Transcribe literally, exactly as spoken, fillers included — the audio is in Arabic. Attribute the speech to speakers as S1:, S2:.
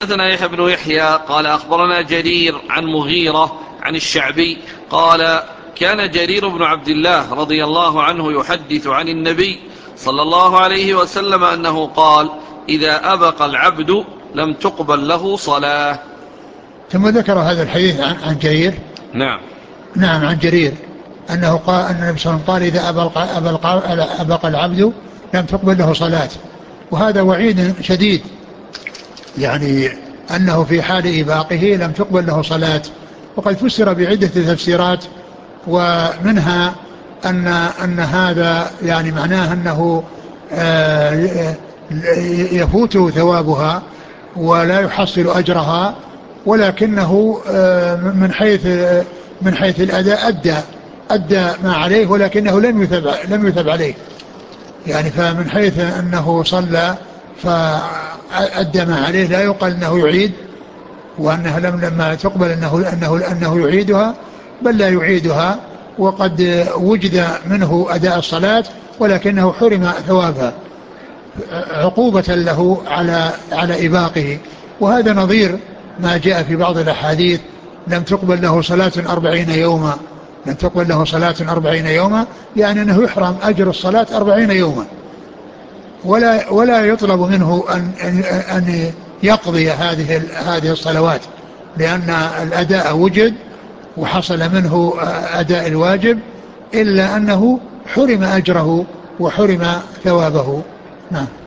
S1: حدثنا يحيى بن يحيى قال أخبرنا جرير عن مغيرة عن الشعبي قال كان جرير بن عبد الله رضي الله عنه يحدث عن النبي صلى الله عليه وسلم أنه قال إذا أبق العبد لم تقبل له صلاة.
S2: ثم ذكر هذا الحديث عن, عن جرير.
S1: نعم.
S2: نعم عن جرير أنه قال أن النبي صلى الله عليه وسلم قال إذا أبق, أبق, أبق العبد لم تقبل له صلاة. وهذا وعيد شديد، يعني أنه في حال إباقه لم تقبل له صلاة. وقد فسر بعدة تفسيرات، ومنها أن, أن هذا يعني معناه أنه يفوت ثوابها ولا يحصل أجرها، ولكنه من حيث من حيث الأداء أدى أدى ما عليه، ولكنه لم يثب لم يثب عليه. يعني فمن حيث أنه صلى فأدى ما عليه لا يقال أنه يعيد، وأنها لم لما تقبل أنه أنه أنه يعيدها، بل لا يعيدها، وقد وجد منه أداء الصلاة ولكنه حرم ثوابها عقوبة له على على إباقه. وهذا نظير ما جاء في بعض الأحاديث لم تقبل له صلاة أربعين يوما، لم تقبل له صلاة أربعين يوما، يعني أنه يحرم أجر الصلاة أربعين يوما، ولا ولا يطلب منه أن أن يقضي هذه هذه الصلوات، لأن الأداء وجد وحصل منه أداء الواجب، إلا أنه حرم أجره وحرم ثوابه. نعم.